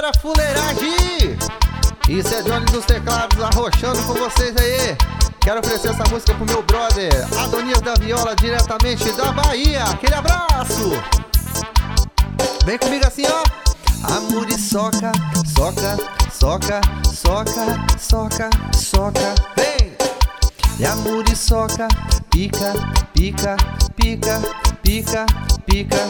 pra fuleiragem. Isso é Johnny dos teclados arrochando com vocês aí. Quero oferecer essa música pro meu brother Adonias da Viola, diretamente da Bahia. Aquele abraço. Vem comigo assim, ó. A muriçoca, soca, soca, soca, soca, soca. Vem! E a muriçoca pica, pica, pica, pica, pica.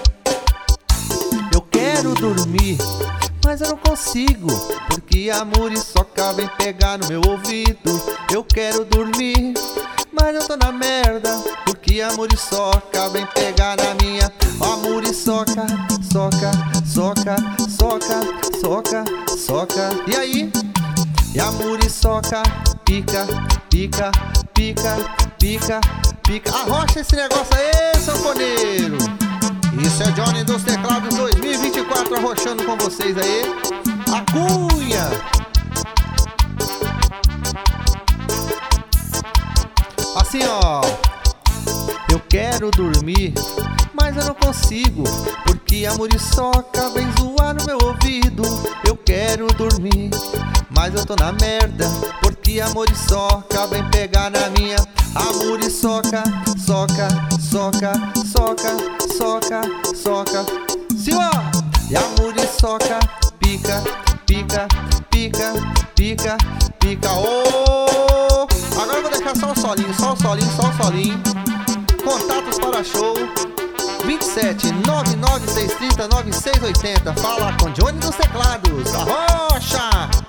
Eu quero dormir, mas eu não consigo, porque a muriçoca vem pegar no meu ouvido. Eu quero dormir, mas eu tô na merda, porque a muriçoca vem pegar na minha. Ó, a muriçoca, soca, soca, soca, soca, soca. E aí? E a muriçoca pica, pica, pica, pica, pica. Arrocha esse negócio aí, sanfoneiro. Isso é Johnny dos teclados 2024 arrochando com vocês aí. A cunha. Assim, ó. Eu quero dormir, mas eu não consigo, porque a muriçoca vem zoar no meu ouvido. Eu quero dormir, mas eu tô na merda, porque a muriçoca vem pegar na minha. A muriçoca, soca, soca, soca, soca, soca. Sim, ó. E a muriçoca pica, pica, pica, pica, pica. Oh! Agora eu vou deixar só o solinho, só o solinho, só o solinho. Contatos para show 27 99630 9680. Fala com Johnny dos teclados. Arrocha!